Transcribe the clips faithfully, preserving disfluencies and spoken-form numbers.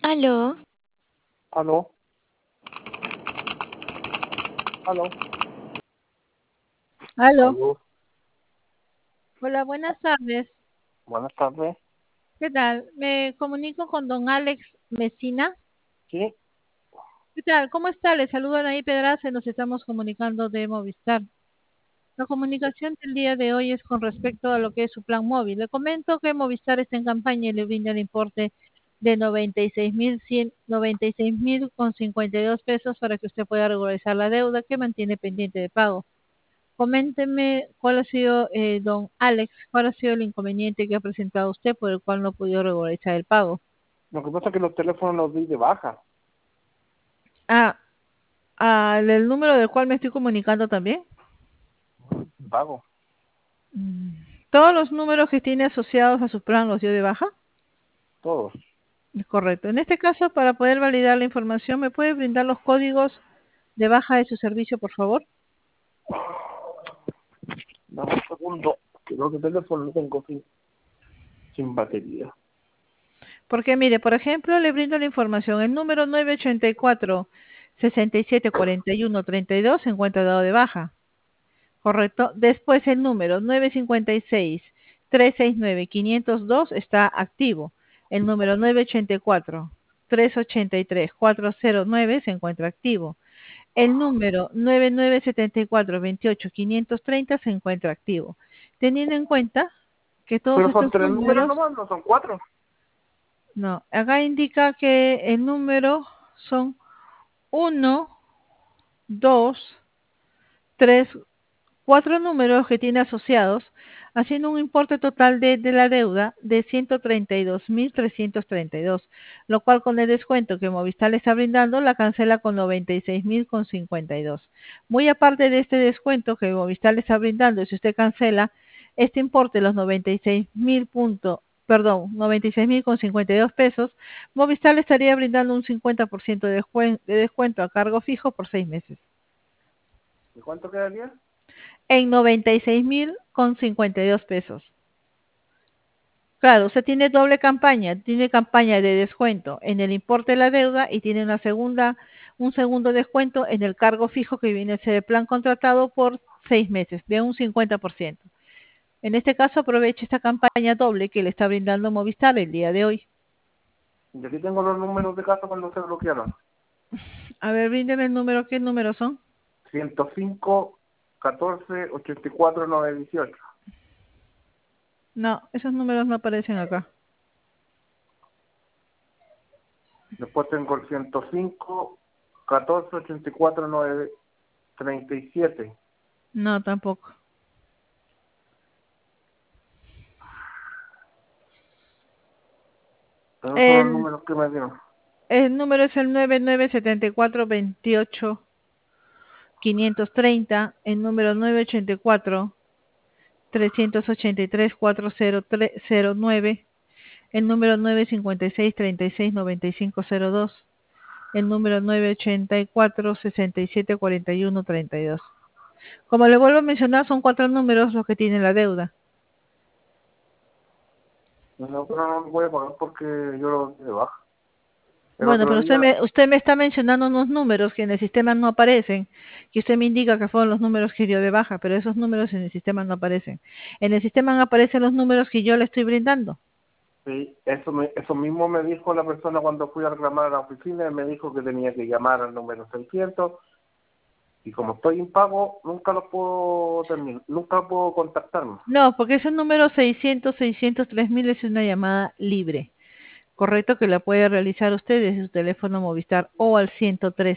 Aló, Aló, aló, Aló, aló. hola, buenas tardes. Buenas tardes. ¿Qué tal? Me comunico con don Alex Mesina. Sí, ¿Qué tal? ¿Cómo está? Le saludo ahí Pedraza y nos estamos comunicando de Movistar. La comunicación del día de hoy es con respecto a lo que es su plan móvil. Le comento que Movistar está en campaña y le brinda el importe de noventa y seis mil cien, noventa y seis mil con cincuenta y dos pesos para que usted pueda regularizar la deuda que mantiene pendiente de pago. Coménteme cuál ha sido, eh, don Alex, cuál ha sido el inconveniente que ha presentado usted por el cual no ha podido regularizar el pago. lo que pasa es que los teléfonos los di de baja. Ah, al el número del cual me estoy comunicando también. Pago, Mm, Todos los números que tiene asociados a su plan los dio de baja. todos. Es correcto. En este caso, para poder validar la información, ¿me puede brindar los códigos de baja de su servicio, por favor? Dame un segundo, que el otro teléfono lo tengo sin, sin batería. Porque mire, por ejemplo, le brindo la información. El número nueve ocho cuatro, seis siete cuatro uno tres dos se encuentra dado de baja. Correcto. Después el número nueve cinco seis, tres seis nueve, cinco cero dos está activo. El número nueve ocho cuatro, tres ocho tres, cuatro cero nueve se encuentra activo. El número nueve nueve siete cuatro, dos ocho, cinco tres cero se encuentra activo. Teniendo en cuenta que todos Pero son estos tres números números, nomás, no son cuatro. no, acá indica que el número son uno, dos, tres, cuatro números que tiene asociados, haciendo un importe total de, de la deuda de ciento treinta y dos mil trescientos treinta y dos, lo cual con el descuento que Movistar le está brindando la cancela con noventa y seis mil con cincuenta y dos. Muy aparte de este descuento que Movistar le está brindando, si usted cancela este importe, los noventa y seis mil punto, perdón, noventa y seis mil con cincuenta y dos pesos, Movistar le estaría brindando un cincuenta por ciento de, descuen- de descuento a cargo fijo por seis meses ¿Y cuánto quedaría? en noventa y seis mil con cincuenta y dos pesos. Claro, usted tiene doble campaña, tiene campaña de descuento en el importe de la deuda y tiene una segunda, un segundo descuento en el cargo fijo que viene a ser el plan contratado por seis meses, de un cincuenta por ciento. En este caso, aproveche esta campaña doble que le está brindando Movistar el día de hoy. Y aquí tengo los números de casa cuando se bloquearon. A ver, bríndeme el número, ¿qué números son? ciento cinco, catorce, ochenta y cuatro, nueve dieciocho. No, esos números no aparecen acá. Después tengo el ciento cinco, catorce, ochenta y cuatro, nueve treinta y siete. No, tampoco. Esos son los El, números que me dieron. el número es el nueve nueve siete cuatro, veintiocho quinientos treinta, el número nueve ocho cuatro, tres ocho tres, cuatro cero cero nueve, el número nueve cinco seis, treinta y seis, noventa y cinco cero dos, el número nueve ocho cuatro, sesenta y siete, cuarenta y uno, treinta y dos. Como le vuelvo a mencionar, son cuatro números los que tienen la deuda. No, pero no lo voy a pagar porque yo lo di de baja. El Bueno, otro pero usted día, me, usted me está mencionando unos números que en el sistema no aparecen, que usted me indica que fueron los números que dio de baja, pero esos números en el sistema no aparecen. En el sistema no aparecen los números que yo le estoy brindando. sí, eso, me, eso mismo me dijo la persona cuando fui a reclamar a la oficina, me dijo que tenía que llamar al número seiscientos y como estoy impago, nunca lo puedo terminar, nunca puedo contactarme. No, porque ese número seiscientos, seiscientos tres mil es una llamada libre, correcto, que la puede realizar usted desde su teléfono Movistar o al ciento tres.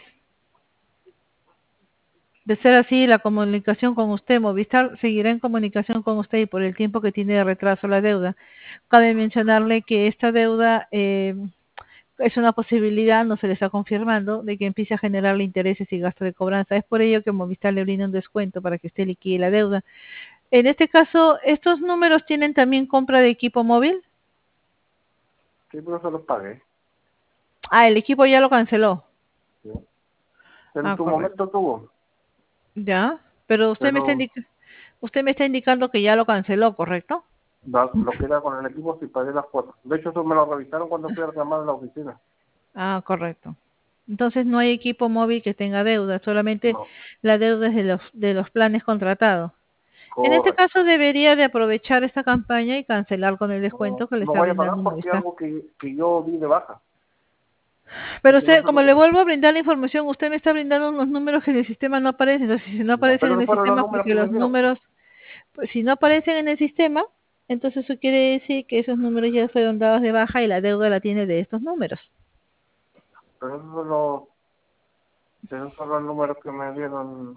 De ser así, la comunicación con usted, Movistar seguirá en comunicación con usted y por el tiempo que tiene de retraso la deuda. Cabe mencionarle que esta deuda eh, es una posibilidad, no se le está confirmando, de que empiece a generarle intereses y gastos de cobranza. Es por ello que Movistar le brinda un descuento para que usted liquide la deuda. En este caso, ¿estos números tienen también compra de equipo móvil? Sí, pero se los pagué. Ah, el equipo ya lo canceló. Sí. En Ah, su correcto. momento tuvo, Ya, pero usted me está pero indica- usted me está indicando que ya lo canceló, ¿correcto? da- lo que era con el equipo sí pagué las cuotas. De hecho, eso me lo revisaron cuando fui a reclamar a la oficina. Ah, correcto. Entonces no hay equipo móvil que tenga deuda, solamente No, la deuda es de los, de los planes contratados. En este correcto. caso debería de aprovechar esta campaña y cancelar con el No, descuento que le no está vaya a pagar brindando porque Movistar. algo que, que yo di de baja. Pero Así que no usted, se como le preocupe. vuelvo a brindar la información, usted me está brindando unos números que en el sistema no aparecen. Entonces, si no Ya, aparecen pero en no el fueron los sistema, números porque que me los dieron. números, pues si no aparecen en el sistema, entonces eso quiere decir que esos números ya fueron dados de baja y la deuda la tiene de estos números. Pero esos son los, esos son los números que me dieron.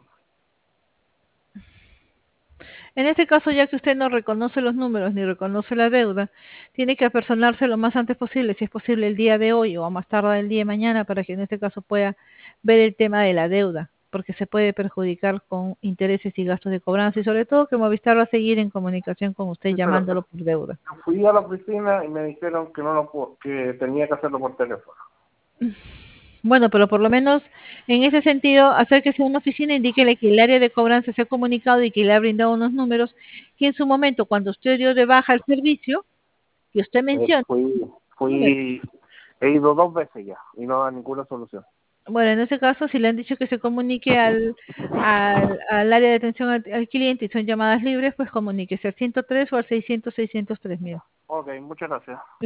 En este caso, ya que usted no reconoce los números ni reconoce la deuda, tiene que apersonarse lo más antes posible, si es posible el día de hoy o a más tardar el día de mañana, para que en este caso pueda ver el tema de la deuda, porque se puede perjudicar con intereses y gastos de cobranza y sobre todo que Movistar va a seguir en comunicación con usted Sí, pero llamándolo por deuda. yo fui a la oficina y me dijeron que no lo puedo, que tenía que hacerlo por teléfono. Bueno, pero por lo menos en ese sentido, acérquese a una oficina, indíquele que el área de cobranza se ha comunicado y que le ha brindado unos números que en su momento, cuando usted dio de baja el servicio, que usted Eh, menciona, fui, números. fui, he ido dos veces ya y no da ninguna solución. Bueno, en ese caso, si le han dicho que se comunique al, al, al área de atención al, al cliente y son llamadas libres, pues comuníquese al ciento tres o al seiscientos, seiscientos tres mil. Ok, muchas gracias.